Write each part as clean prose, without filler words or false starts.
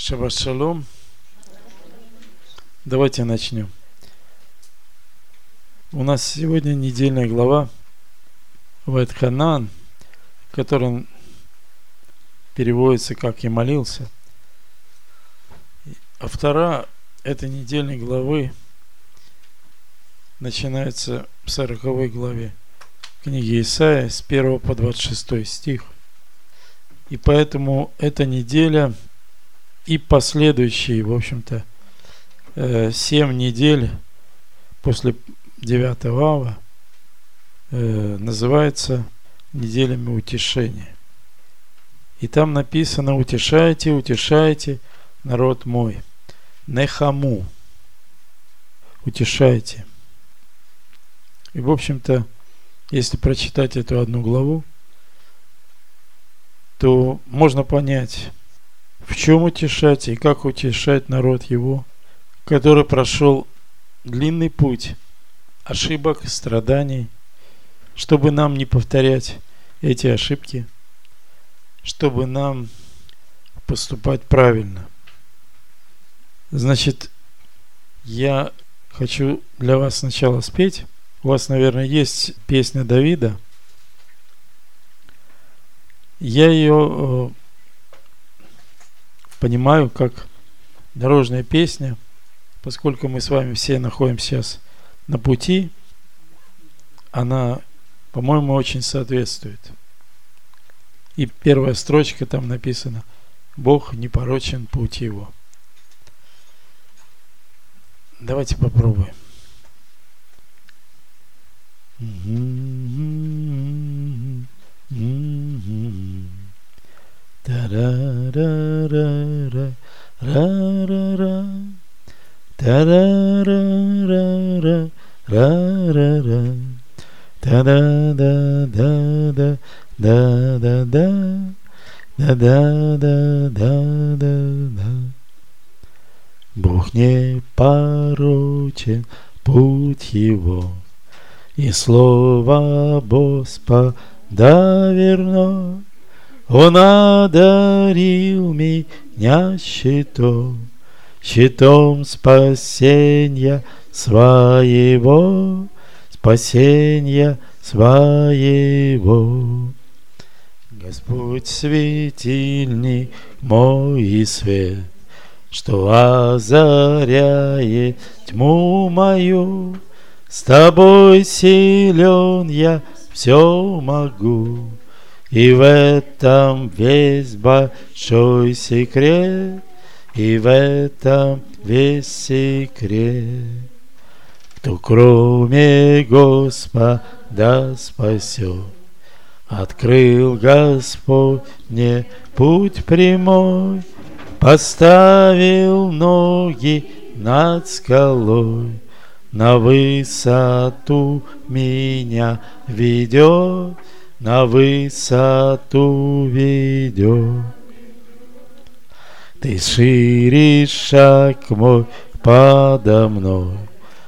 Шаббат шалом. Давайте начнем. У нас сегодня недельная глава Ваэт-Ханан, которая переводится как «И молился». Автора этой недельной главы начинается в 40 главе книги Исаия с 1 по 26 стих. И поэтому эта неделя и последующие, в общем-то, 7 недель после 9 ава называется неделями утешения. И там написано: утешайте, утешайте народ мой. Нехаму. Утешайте. И, в общем-то, если прочитать эту одну главу, то можно понять, в чем утешать и как утешать народ его, который прошел длинный путь ошибок, страданий, чтобы нам не повторять эти ошибки, чтобы нам поступать правильно. Значит, я хочу для вас сначала спеть. У вас, наверное, есть песня Давида. Я ее понимаю как дорожная песня, поскольку мы с вами все находимся сейчас на пути, она, по-моему, очень соответствует. И первая строчка там написана: Бог непорочен путь его. Давайте попробуем. Та-ра-ра-ра-ра, ра-ра-ра, та-ра-ра-ра-ра, ра-ра-ра, та-да-да-да-да, да-да-да, да-да-да-да-да. Бог непорочен путь его, и слово Господа верно. Он одарил меня щитом спасения своего, Господь светильник мой и свет, что озаряет тьму мою. С тобой силен я все могу, и в этом весь большой секрет, и в этом весь секрет. Кто кроме Господа спасет, открыл Господь мне путь прямой, поставил ноги над скалой, на высоту меня ведет, на высоту ведет. Ты шире шаг мой подо мной,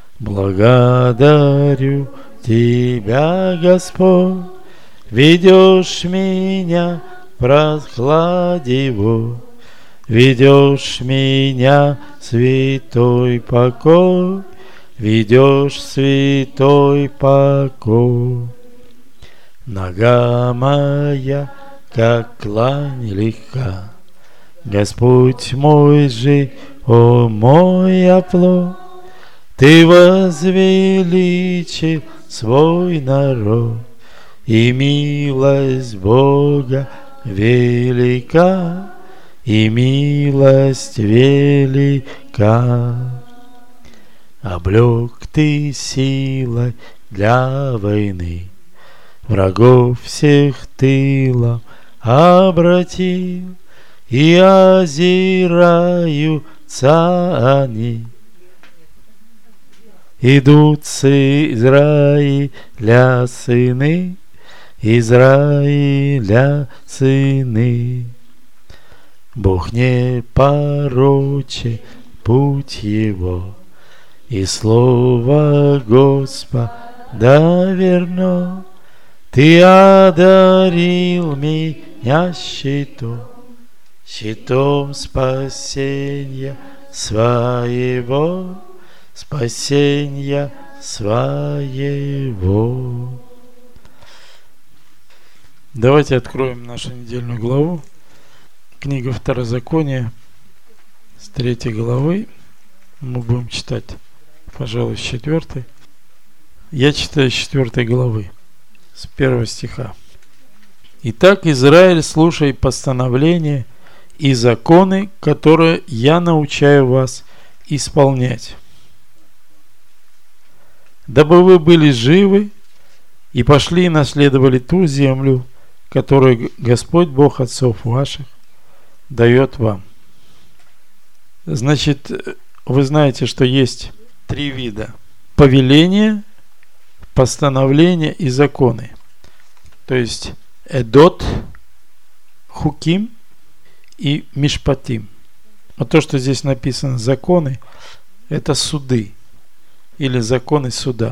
благодарю Тебя, Господь. Ведешь меня в прохладе его, ведешь меня в святой покой, ведешь в святой покой. Нога моя, как тлань легка, Господь мой же, о мой оплот. Ты возвеличил свой народ, и милость Бога велика, и милость велика. Облек ты силой для войны, врагов всех тылом обратил, и озираются они. Идут с Израиля сыны, Израиля сыны. Бог непорочен путь его, и слово Господа верно. Ты одарил меня щитом щитом спасения своего, спасения своего. Давайте откроем нашу недельную главу. Книга Второзакония с 3 главы. Мы будем читать, пожалуй, с 4. Я читаю с 4 главы, с 1 стиха. «Итак, Израиль, слушай постановления и законы, которые я научаю вас исполнять, дабы вы были живы и пошли и наследовали ту землю, которую Господь Бог отцов ваших дает вам». Значит, вы знаете, что есть 3 вида: повеления, постановления и законы. То есть эдот, хуким и мишпатим. Вот то, что здесь написано законы, это суды или законы суда.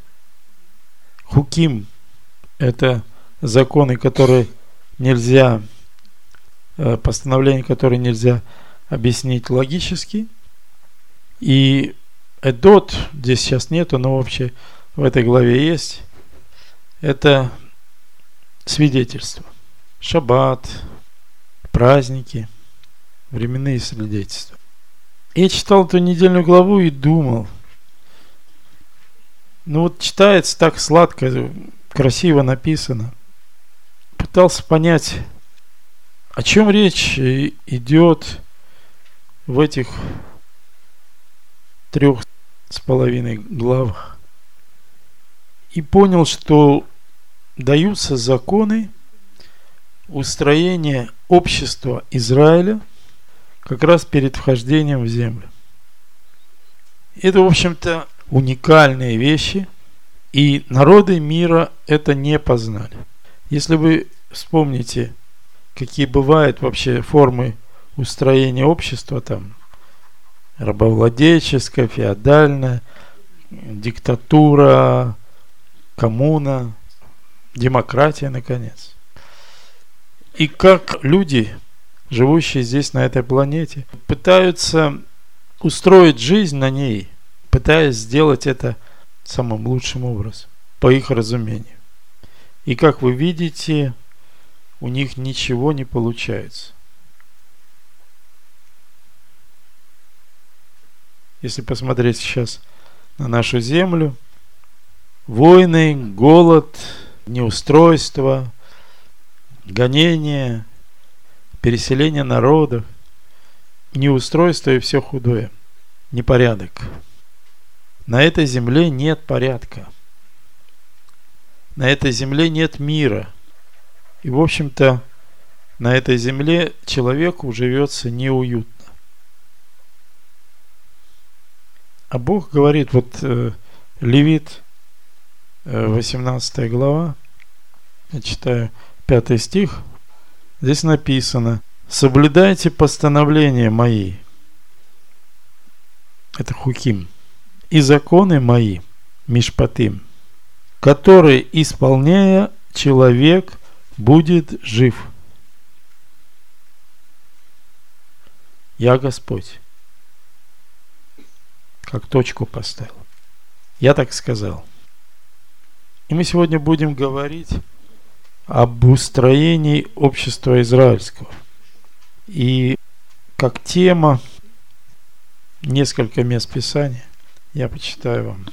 Хуким — это законы, которые нельзя, постановления, которые нельзя объяснить логически. И эдот здесь сейчас нету, но вообще в этой главе есть. Это свидетельства. Шаббат, праздники, временные свидетельства. Я читал эту недельную главу и думал, вот читается так сладко, красиво написано. Пытался понять, о чем речь идет в этих 3,5 главах. И понял, что даются законы устроения общества Израиля как раз перед вхождением в землю. Это, в общем-то, уникальные вещи, и народы мира это не познали. Если вы вспомните, какие бывают вообще формы устроения общества, там рабовладельческое, феодальное, диктатура, коммуна, демократия, наконец. И как люди, живущие здесь, на этой планете, пытаются устроить жизнь на ней, пытаясь сделать это самым лучшим образом, по их разумению. И как вы видите, у них ничего не получается. Если посмотреть сейчас на нашу землю, войны, голод, неустройство, гонения, переселение народов, неустройство и все худое, непорядок. На этой земле нет порядка. На этой земле нет мира. И, в общем-то, на этой земле человеку живется неуютно. А Бог говорит, Левит, 18 глава, я читаю 5 стих, здесь написано: «Соблюдайте постановления мои», это хуким, «и законы мои», мишпатим, «которые, исполняя, человек будет жив». Я Господь. Как точку поставил. Я так сказал. И мы сегодня будем говорить об устроении общества израильского. И как тема несколько мест Писания. Я почитаю вам.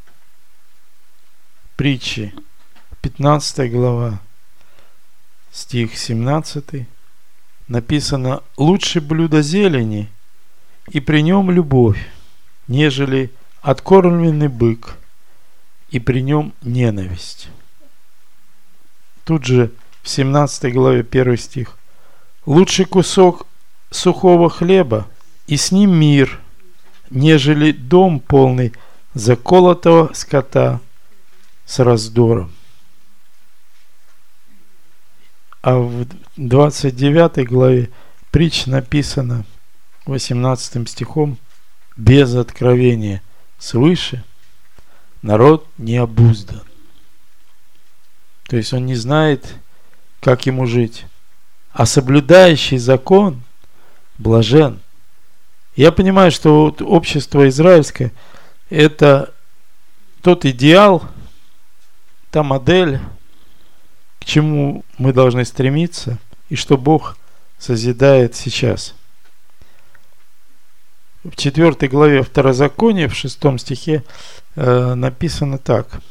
Притчи, 15 глава, стих 17. Написано: «Лучше блюдо зелени, и при нем любовь, нежели откормленный бык, и при нем ненависть». Тут же в 17 главе 1 стих: «Лучший кусок сухого хлеба, и с ним мир, нежели дом полный заколотого скота с раздором». А в 29 главе притч написано 18 стихом: «Без откровения свыше народ не обуздан». То есть он не знает, как ему жить. а соблюдающий закон блажен. Я понимаю, что вот общество израильское – это тот идеал, та модель, к чему мы должны стремиться, и что Бог созидает сейчас. В 4 главе Второзакония, в 6 стихе написано так,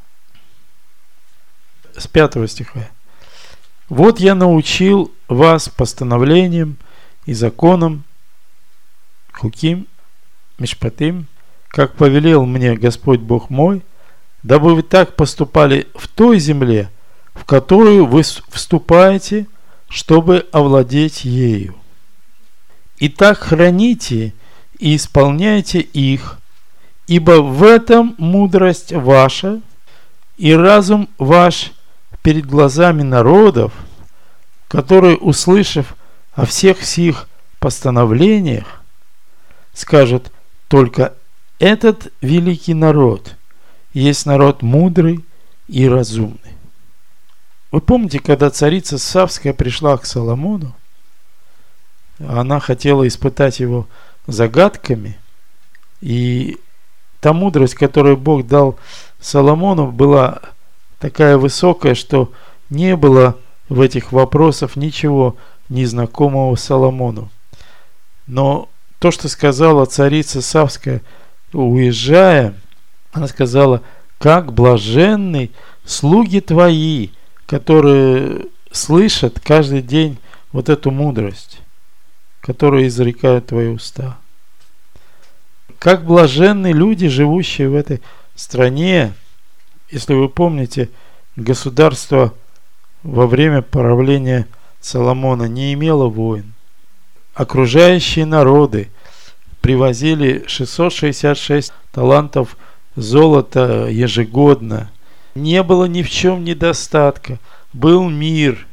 с 5 стиха. «Вот я научил вас постановлениям и законам, хуким, мишпатим, как повелел мне Господь Бог мой, дабы вы так поступали в той земле, в которую вы вступаете, чтобы овладеть ею. И так храните и исполняйте их, ибо в этом мудрость ваша и разум ваш перед глазами народов, которые, услышав о всех сих постановлениях, скажут: только этот великий народ есть народ мудрый и разумный». Вы помните, когда царица Савская пришла к Соломону, она хотела испытать его загадками, и та мудрость, которую Бог дал Соломону, была такая высокая, что не было в этих вопросах ничего незнакомого Соломону. Но то, что сказала царица Савская, уезжая, она сказала: как блаженны слуги твои, которые слышат каждый день вот эту мудрость, которую изрекают твои уста. Как блаженны люди, живущие в этой стране. Если вы помните, государство во время правления Соломона не имело войн. Окружающие народы привозили 666 талантов золота ежегодно. Не было ни в чем недостатка. Был мир.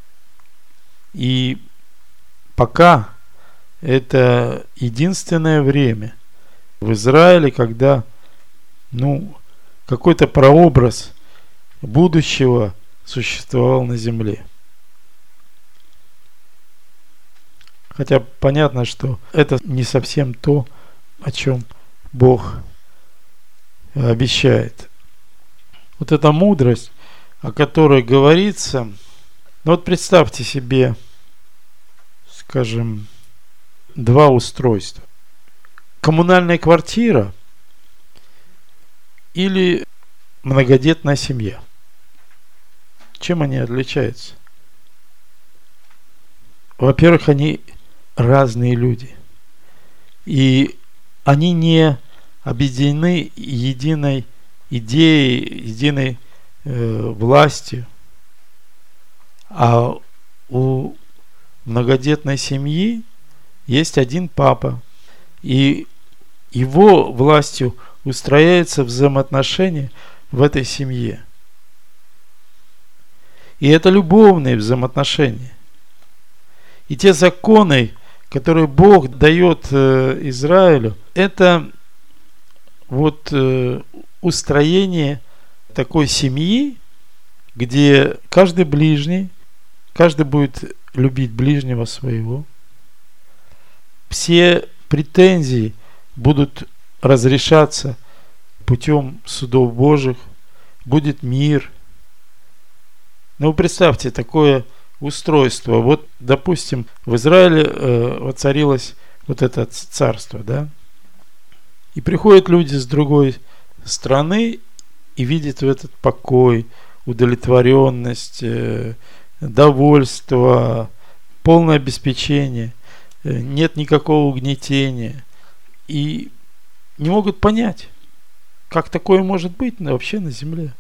И пока это единственное время в Израиле, когда какой-то прообраз будущего существовал на земле. Хотя понятно, что это не совсем то, о чем Бог обещает. Вот эта мудрость, о которой говорится, вот представьте себе, скажем, два устройства. Коммунальная квартира или многодетная семья. Чем они отличаются? Во-первых, они разные люди. И они не объединены единой идеей, единой властью. А у многодетной семьи есть один папа. И его властью устрояются взаимоотношения в этой семье. И это любовные взаимоотношения. И те законы, которые Бог дает Израилю, это вот устроение такой семьи, где каждый ближний, каждый будет любить ближнего своего. Все претензии будут разрешаться путем судов Божьих, будет мир. Ну, представьте такое устройство. Вот, допустим, в Израиле воцарилось вот это царство, да? И приходят люди с другой страны и видят в этот покой, удовлетворенность, довольство, полное обеспечение, нет никакого угнетения. И не могут понять, как такое может быть вообще на земле.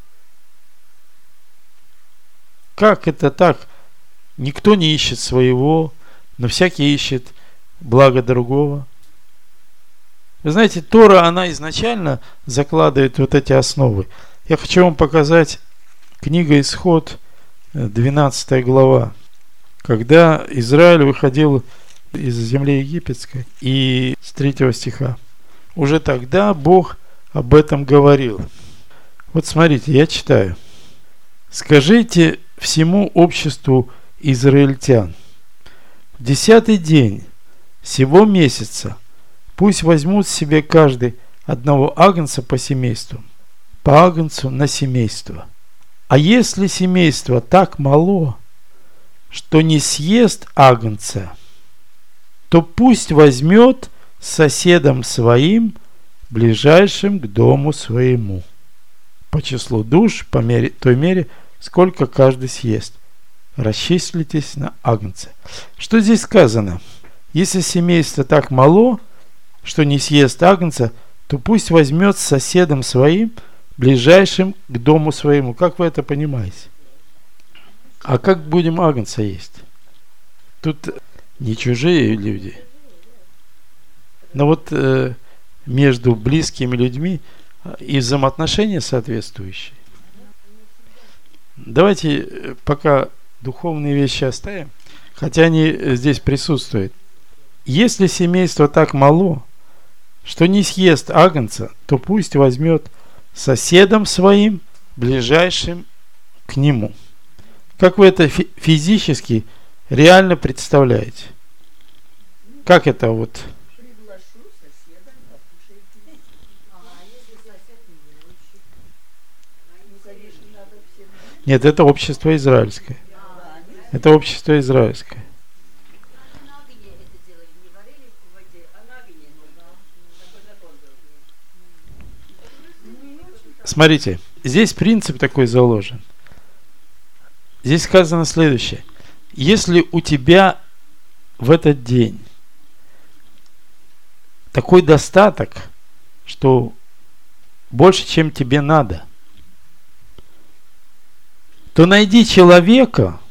Как это так? Никто не ищет своего, но всякий ищет благо другого. Вы знаете, Тора, она изначально закладывает вот эти основы. Я хочу вам показать книга Исход, 12 глава. Когда Израиль выходил из земли египетской, и с 3 стиха. Уже тогда Бог об этом говорил. Вот смотрите, я читаю. «Скажите всему обществу израильтян. В 10-й день сего месяца пусть возьмут себе каждый одного агнца по семейству, по агнцу на семейство. А если семейство так мало, что не съест агнца, то пусть возьмет с соседом своим, ближайшим к дому своему, по числу душ, по той мере, сколько каждый съест. Расчислитесь на агнца. Что здесь сказано? Если семейство так мало, что не съест агнца, то пусть возьмет с соседом своим, ближайшим к дому своему. Как вы это понимаете? А как будем агнца есть? Тут не чужие люди. Но вот между близкими людьми и взаимоотношения соответствующие. Давайте пока духовные вещи оставим, хотя они здесь присутствуют. Если семейство так мало, что не съест агнца, то пусть возьмет соседом своим, ближайшим к нему. Как вы это физически, реально представляете? Как это вот? Нет, это общество израильское. Это общество израильское. Смотрите, здесь принцип такой заложен. Здесь сказано следующее. Если у тебя в этот день такой достаток, что больше, чем тебе надо, то найди человека,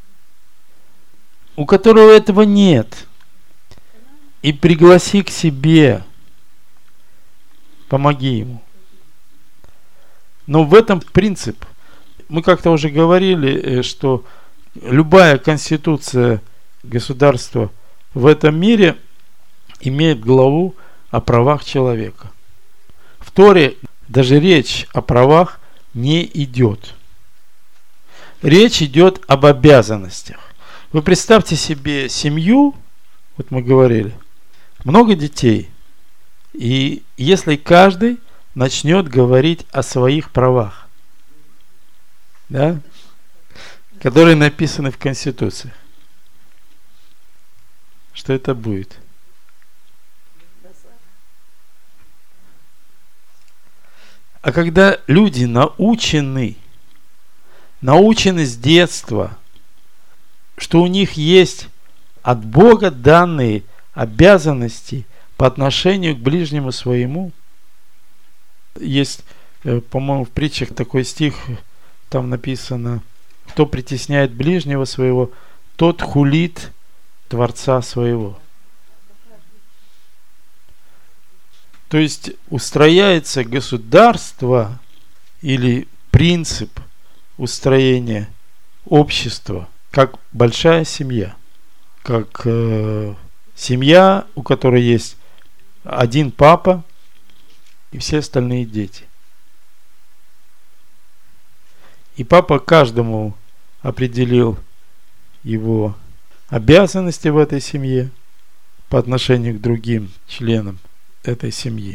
у которого этого нет, и пригласи к себе, помоги ему. Но в этом принцип. Мы как-то уже говорили, что любая конституция государства в этом мире имеет главу о правах человека. В Торе даже речь о правах не идет. Речь идет об обязанностях. Вы представьте себе семью, вот мы говорили, много детей, и если каждый начнет говорить о своих правах, да, которые написаны в Конституции, что это будет? А когда люди научены с детства, что у них есть от Бога данные обязанности по отношению к ближнему своему. Есть, по-моему, в притчах такой стих, там написано: кто притесняет ближнего своего, тот хулит Творца своего. То есть устрояется государство или принцип устроения общества как большая семья, как семья, у которой есть один папа и все остальные дети. И папа каждому определил его обязанности в этой семье по отношению к другим членам этой семьи.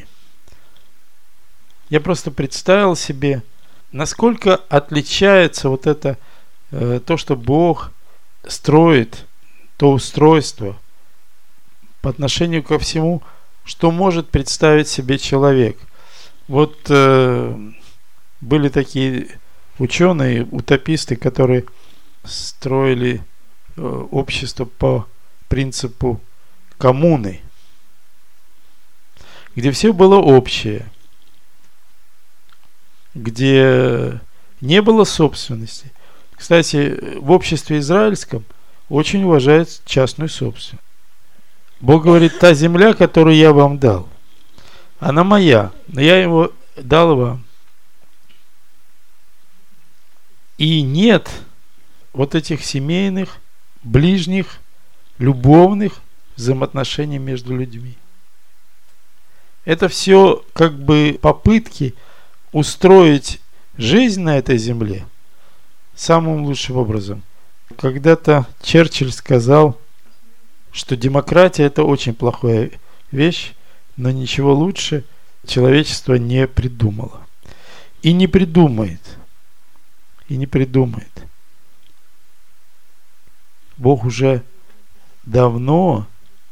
Я просто представил себе, насколько отличается вот это то, что Бог строит, то устройство по отношению ко всему, что может представить себе человек. Вот были такие ученые, утописты, которые строили общество по принципу коммуны, где все было общее, где не было собственности. Кстати, в обществе израильском очень уважают частную собственность. Бог говорит: та земля, которую я вам дал, она моя, но я его дал вам. И нет вот этих семейных, ближних, любовных взаимоотношений между людьми. Это все как бы попытки устроить жизнь на этой земле самым лучшим образом, Когда-то Черчилль сказал, что демократия – это очень плохая вещь, но ничего лучше человечество не придумало. И не придумает. И не придумает. Бог уже давно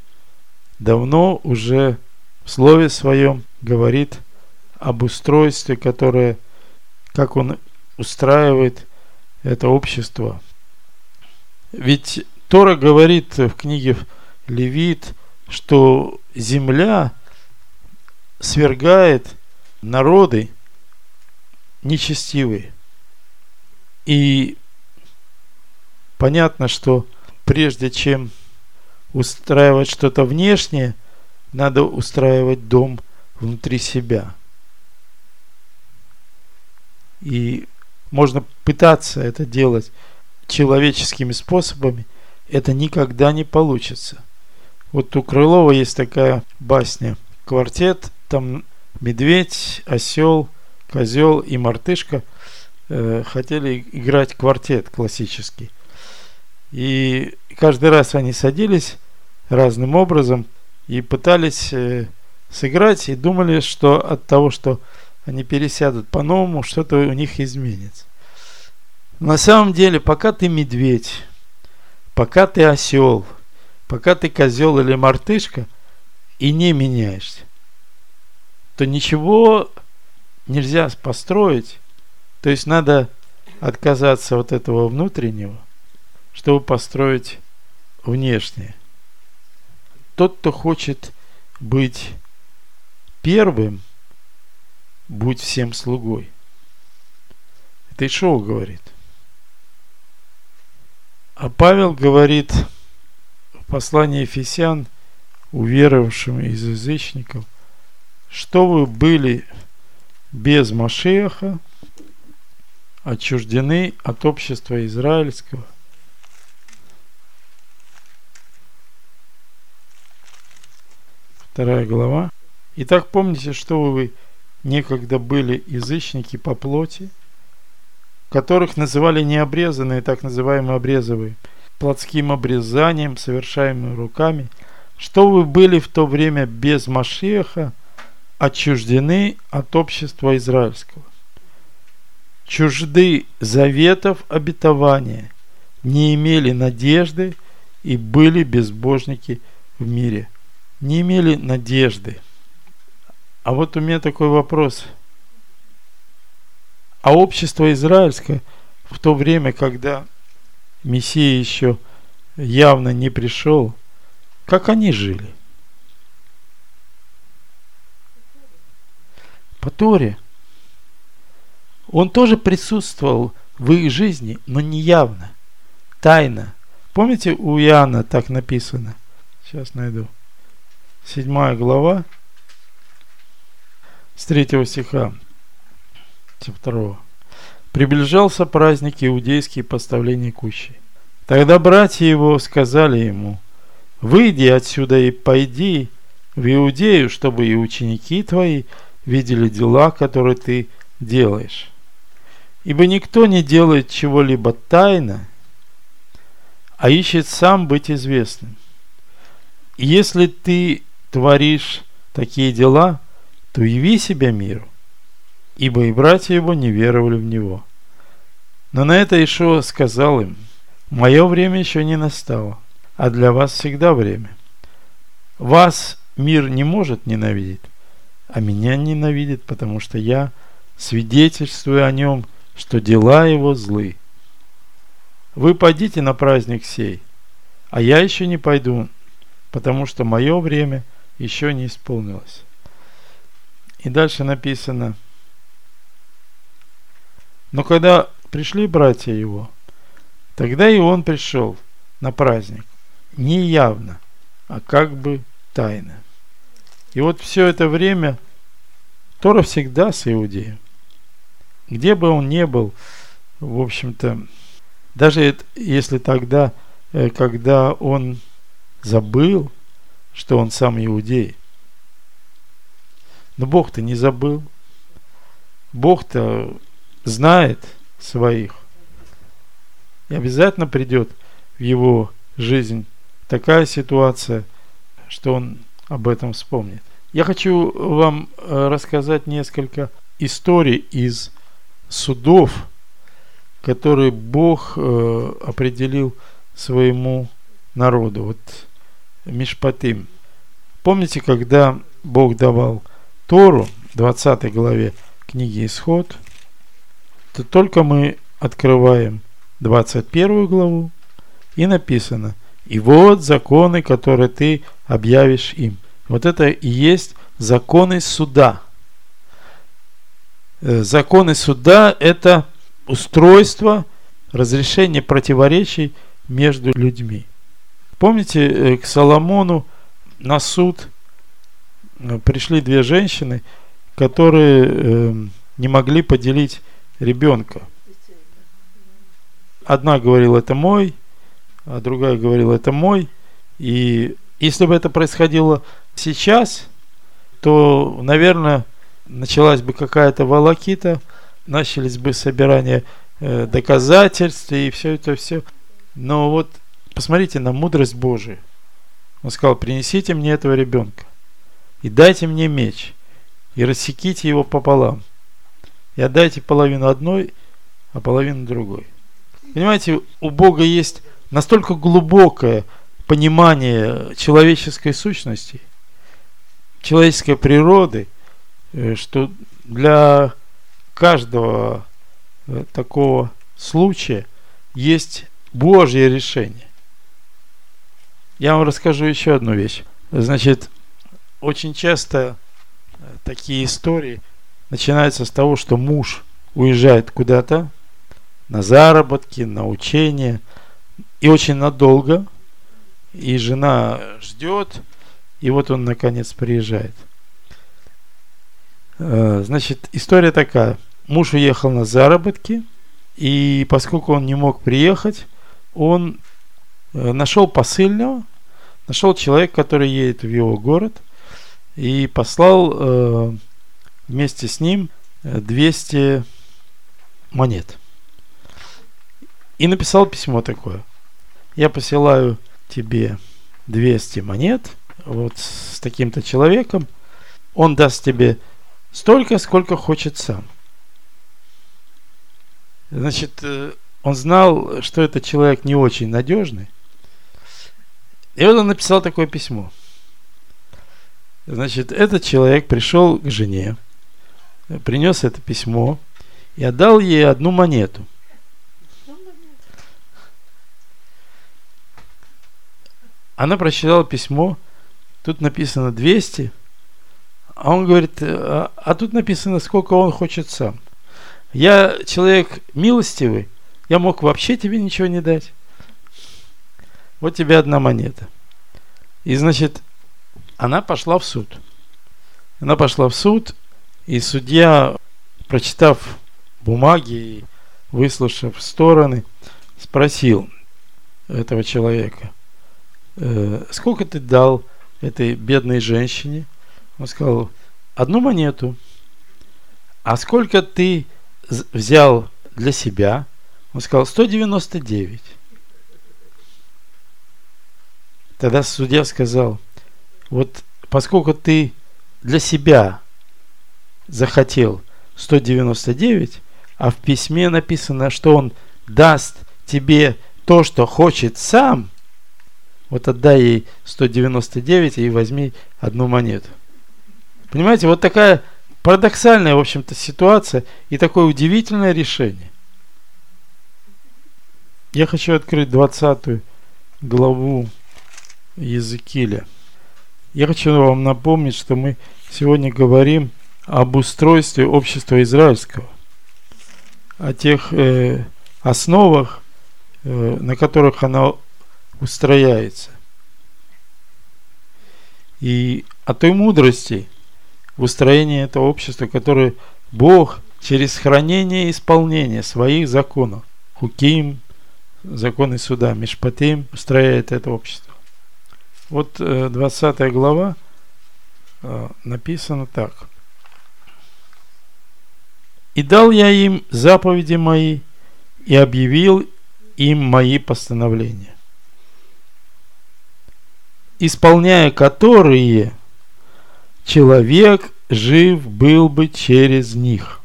уже в Слове Своем говорит об устройстве, которое, как Он устраивает это общество. Ведь Тора говорит в книге Левит, что земля свергает народы нечестивые. И понятно, что прежде чем устраивать что-то внешнее, надо устраивать дом внутри себя. И можно пытаться это делать человеческими способами, это никогда не получится. Вот у Крылова есть такая басня «Квартет», там медведь, осел, козел и мартышка хотели играть квартет классический. И каждый раз они садились разным образом и пытались сыграть, и думали, что от того, что они пересядут по-новому, что-то у них изменится. На самом деле, пока ты медведь, пока ты осел, пока ты козел или мартышка и не меняешься, то ничего нельзя построить. То есть надо отказаться от этого внутреннего, чтобы построить внешнее. Тот, кто хочет быть первым, будь всем слугой. Это Ишоу говорит. А Павел говорит в послании Ефесян уверовавшим из язычников, что вы были без Машиаха, отчуждены от общества израильского. Вторая глава. Итак, помните, что вы некогда были язычники по плоти, которых называли необрезанные, так называемые обрезовые, плотским обрезанием, совершаемым руками, что вы были в то время без Машиаха, отчуждены от общества израильского, чужды заветов обетования, не имели надежды и были безбожники в мире. Не имели надежды. А вот у меня такой вопрос. А общество израильское в то время, когда Мессия еще явно не пришел, как они жили? По Торе. Он тоже присутствовал в их жизни, но не явно, тайно. Помните, у Иоанна так написано? Сейчас найду. 7 глава, с 3 стиха, со 2. Приближался праздник иудейский поставления кущей. Тогда братья его сказали ему: выйди отсюда и пойди в Иудею, чтобы и ученики твои видели дела, которые ты делаешь. Ибо никто не делает чего-либо тайно, а ищет сам быть известным. И если ты творишь такие дела, то яви себя миру, ибо и братья его не веровали в него. Но на это Ишуа сказал им: мое время еще не настало, а для вас всегда время. Вас мир не может ненавидеть, а меня ненавидит, потому что я свидетельствую о нем, что дела его злы. Вы пойдите на праздник сей, а я еще не пойду, потому что мое время еще не исполнилось. И дальше написано: но когда пришли братья его, тогда и он пришел на праздник, не явно, а как бы тайно. И вот все это время Тора всегда с Иудеем. Где бы он ни был, в общем-то, даже если тогда, когда он забыл, что он сам иудей. Но Бог-то не забыл. Бог-то знает своих. И И обязательно придет в его жизнь такая ситуация, что он об этом вспомнит. Я хочу вам рассказать несколько историй из судов, которые Бог определил своему народу. Вот Мишпатим. Помните, когда Бог давал Тору, 20 главе книги Исход, то только мы открываем 21 главу, и написано: «И вот законы, которые ты объявишь им». Вот это и есть законы суда. Законы суда – это устройство разрешения противоречий между людьми. Помните, к Соломону на суд пришли две женщины, которые не могли поделить ребенка. Одна говорила: это мой, а другая говорила: это мой. И если бы это происходило сейчас, то, наверное, началась бы какая-то волокита, начались бы собирания доказательств и все это все. Но вот посмотрите на мудрость Божию. Он сказал: принесите мне этого ребенка и дайте мне меч, и рассеките его пополам, и отдайте половину одной, а половину другой. Понимаете, у Бога есть настолько глубокое понимание человеческой сущности, человеческой природы, что для каждого такого случая есть Божье решение. Я вам расскажу еще одну вещь. Значит, очень часто такие истории начинаются с того, что муж уезжает куда-то на заработки, на учения, и очень надолго, и жена ждет, и вот он наконец приезжает. Значит, история такая. Муж уехал на заработки, и поскольку он не мог приехать, он нашел посыльного, нашел человека, который едет в его город, и послал вместе с ним 200 монет. И написал письмо такое: я посылаю тебе 200 монет вот с таким-то человеком, он даст тебе столько, сколько хочет сам. Значит, он знал, что этот человек не очень надежный. И вот он написал такое письмо. Значит, этот человек пришел к жене, принес это письмо и отдал ей одну монету. Она прочитала письмо, тут написано 200, а он говорит: а тут написано, сколько он хочет сам. Я человек милостивый, я мог вообще тебе ничего не дать. Вот тебе одна монета. И, значит, она пошла в суд. Она пошла в суд, и судья, прочитав бумаги и выслушав стороны, спросил этого человека: сколько ты дал этой бедной женщине? Он сказал: одну монету. А сколько ты взял для себя? Он сказал: 199. Тогда судья сказал: вот поскольку ты для себя захотел 199, а в письме написано, что он даст тебе то, что хочет сам, вот отдай ей 199 и возьми одну монету. Понимаете, вот такая парадоксальная, в общем-то, ситуация и такое удивительное решение. Я хочу открыть 20 главу Иезекииля. Я хочу вам напомнить, что мы сегодня говорим об устройстве общества израильского, о тех основах, на которых оно устрояется, и о той мудрости в устроении этого общества, которое Бог через хранение и исполнение своих законов, хуким, законы суда, мишпатим, устрояет это общество. Вот 20 глава написано так: «И дал я им заповеди мои, и объявил им мои постановления, исполняя которые человек жив был бы через них.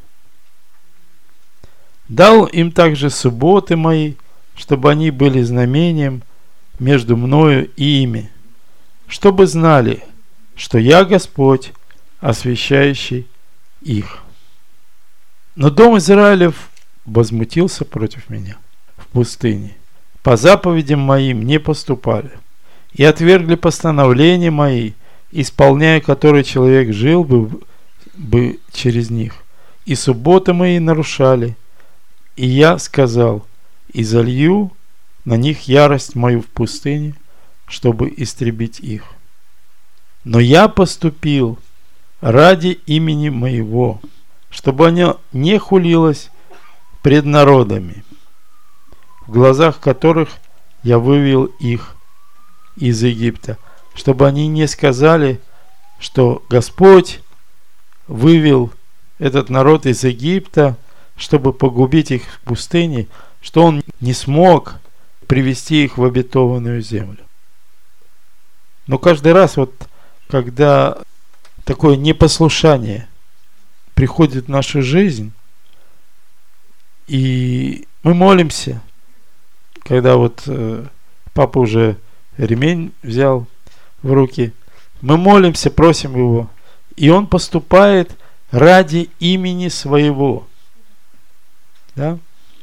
Дал им также субботы мои, чтобы они были знамением между мною и ими, чтобы знали, что я Господь, освящающий их. Но дом Израилев возмутился против меня в пустыне. По заповедям моим не поступали и отвергли постановления мои, исполняя которые человек жил бы через них. И субботы мои нарушали. И я сказал: и залью на них ярость мою в пустыне, чтобы истребить их. Но я поступил ради имени моего, чтобы оно не хулилось пред народами, в глазах которых я вывел их из Египта, чтобы они не сказали, что Господь вывел этот народ из Египта, чтобы погубить их в пустыне, что Он не смог привести их в обетованную землю. Но каждый раз, когда такое непослушание приходит в нашу жизнь, и мы молимся, когда папа уже ремень взял в руки, мы молимся, просим его, и он поступает ради имени своего. Да?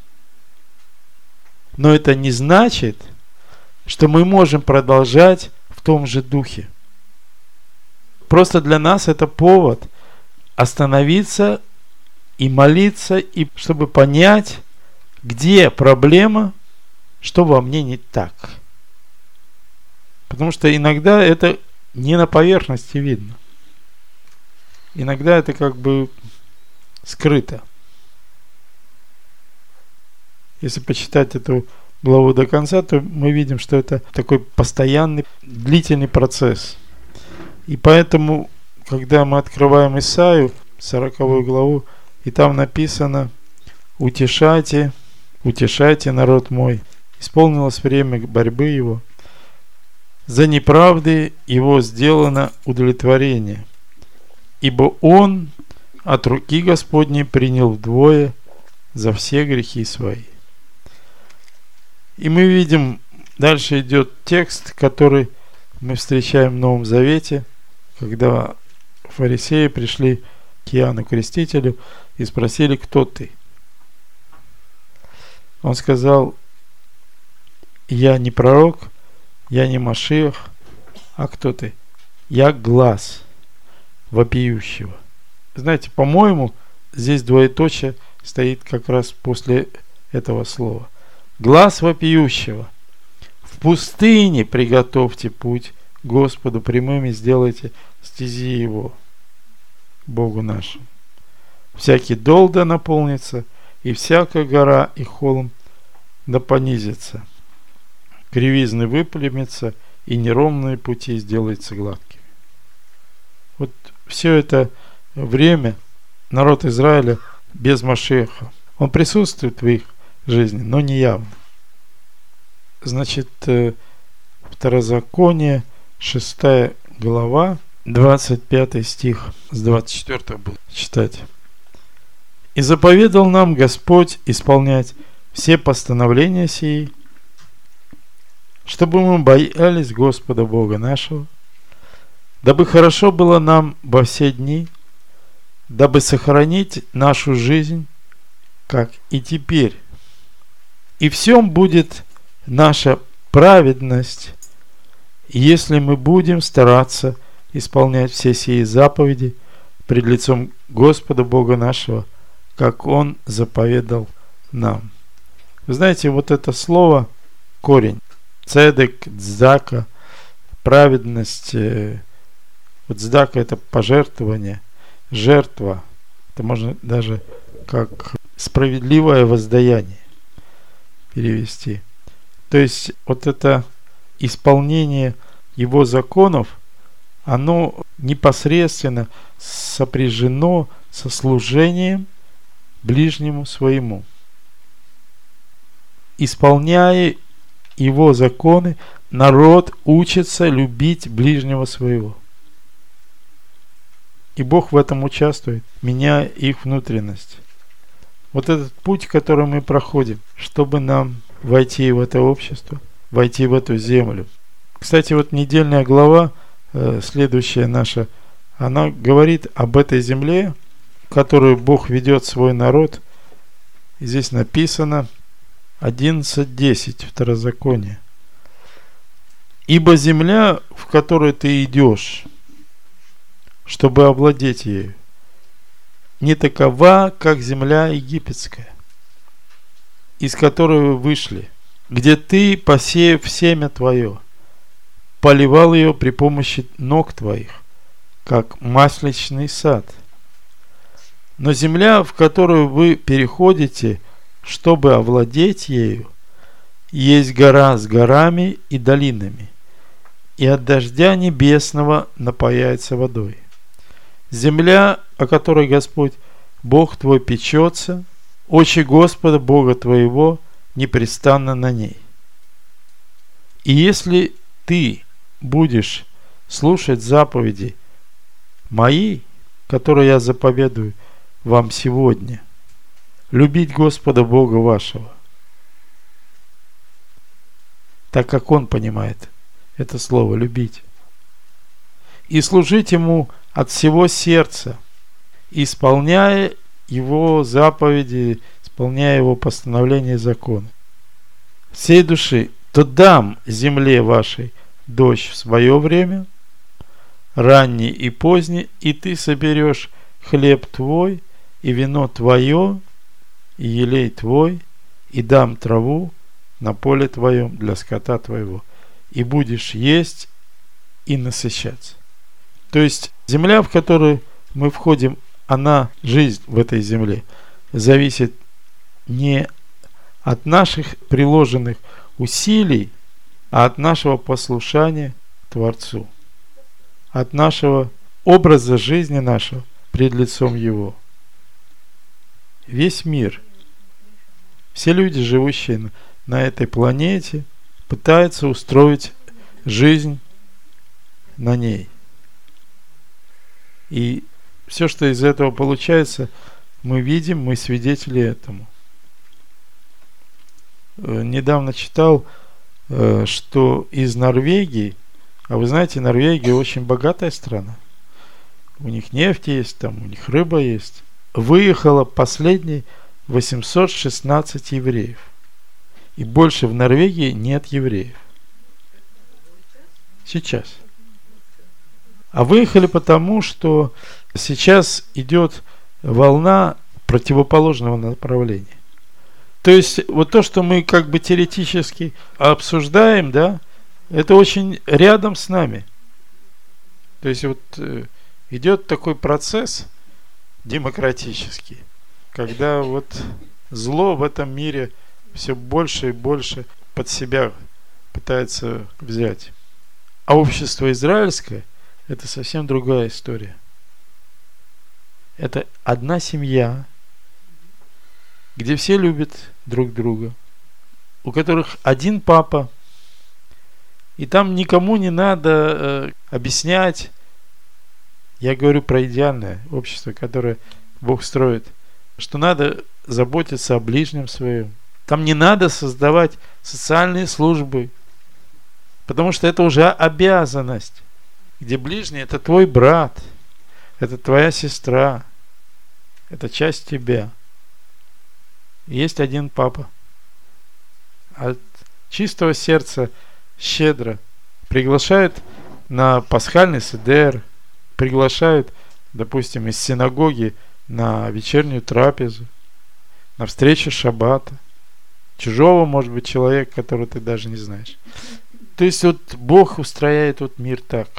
Но это не значит, что мы можем продолжать в том же духе. Просто для нас это повод остановиться и молиться, и чтобы понять, где проблема, что во мне не так. Потому что иногда это не на поверхности видно. Иногда это скрыто. Если почитать эту главу до конца, то мы видим, что это такой постоянный, длительный процесс. И поэтому, когда мы открываем Исаию, 40 главу, и там написано: «Утешайте, утешайте, народ мой, исполнилось время борьбы его, за неправды его сделано удовлетворение, ибо он от руки Господней принял вдвое за все грехи свои». И мы видим, дальше идет текст, который мы встречаем в Новом Завете, когда фарисеи пришли к Иоанну Крестителю и спросили: кто ты? Он сказал: я не пророк, я не Машиах, а кто ты? Я глас вопиющего. Знаете, по-моему, здесь двоеточие стоит как раз после этого слова. Глас вопиющего. В пустыне приготовьте путь Господу прямым и сделайте стези его, Богу нашему. Всякий дол да наполнится, и всякая гора и холм да понизится. Кривизны выпрямятся, и неровные пути сделаются гладкими. Вот все это время народ Израиля без Машиаха. Он присутствует в их жизни, но не явно. Значит, Второзаконие, 6 глава, 25 стих, с 24 буду читать. «И заповедал нам Господь исполнять все постановления сии, чтобы мы боялись Господа Бога нашего, дабы хорошо было нам во все дни, дабы сохранить нашу жизнь, как и теперь. И в всем будет наша праведность, если мы будем стараться исполнять все сии заповеди пред лицом Господа Бога нашего, как Он заповедал нам». Вы знаете, вот это слово, корень, цедек, цдака, праведность, вот цдака — это пожертвование, жертва, это можно даже как справедливое воздаяние перевести. То есть вот это исполнение его законов, оно непосредственно сопряжено со служением ближнему своему. исполняя его законы, народ учится любить ближнего своего. И Бог в этом участвует, меняя их внутренность. Вот этот путь, который мы проходим, чтобы нам войти в это общество, войти в эту землю. Кстати, вот недельная глава, следующая наша, она говорит об этой земле, в которую Бог ведет свой народ. И здесь написано 11:10, Второзаконие. «Ибо земля, в которую ты идешь, чтобы овладеть ею, не такова, как земля египетская, из которой вы вышли, где ты, посеяв семя твое, поливал ее при помощи ног твоих, как масличный сад. Но земля, в которую вы переходите, чтобы овладеть ею, есть гора с горами и долинами, и от дождя небесного напояется водой. Земля, о которой Господь Бог твой печется, очи Господа Бога твоего непрестанно на ней. И если ты будешь слушать заповеди мои, которые я заповедую вам сегодня, любить Господа Бога вашего, так как Он понимает это слово «любить», и служить Ему от всего сердца, исполняя Его заповеди, исполняя Его постановления и законы, всей души, то дам земле вашей дождь в свое время, ранний и поздний, и ты соберешь хлеб твой, и вино твое, и елей твой, и дам траву на поле твоем для скота твоего, и будешь есть и насыщаться». То есть земля, в которую мы входим, она, жизнь в этой земле, зависит не от наших приложенных усилий, а от нашего послушания Творцу, от нашего образа жизни нашего пред лицом Его. Весь мир, все люди, живущие на этой планете, пытаются устроить жизнь на ней. И все, что из этого получается, мы видим, мы свидетели этому. Недавно читал, что из Норвегии, а вы знаете, Норвегия очень богатая страна, у них нефть есть, там у них рыба есть, выехало последний 816 евреев. И больше в Норвегии нет евреев. Сейчас. А выехали потому, что сейчас идет волна противоположного направления. То есть вот то, что мы как бы теоретически обсуждаем, да, это очень рядом с нами. То есть вот идет такой процесс демократический, когда вот зло в этом мире все больше и больше под себя пытается взять. А общество израильское — это совсем другая история. Это одна семья, где все любят друг друга, у которых один папа, и там никому не надо объяснять. Я говорю про идеальное общество, которое Бог строит, что надо заботиться о ближнем своем. Там не надо создавать социальные службы, потому что это уже обязанность, где ближний — это твой брат, это твоя сестра, это часть тебя. Есть один папа. От чистого сердца щедро приглашают на пасхальный седер, приглашают, допустим, из синагоги на вечернюю трапезу, на встречу шаббата, чужого, может быть, человека, которого ты даже не знаешь. То есть вот Бог устрояет вот мир так.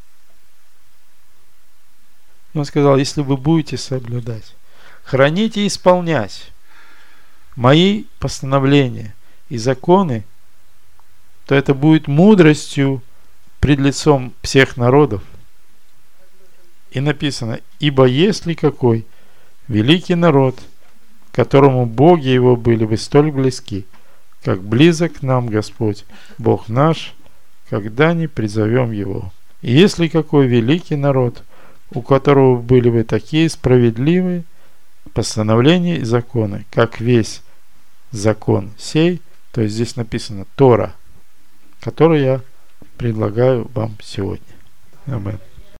И Он сказал: если вы будете соблюдать, хранить и исполнять мои постановления и законы, то это будет мудростью пред лицом всех народов. И написано: ибо есть ли какой великий народ, которому боги его были бы столь близки, как близок к нам Господь, Бог наш, когда не призовем Его. И если какой великий народ, у которого были бы такие справедливые постановления и законы, как весь закон сей, то есть здесь написано Тора, который я предлагаю вам сегодня. Аминь.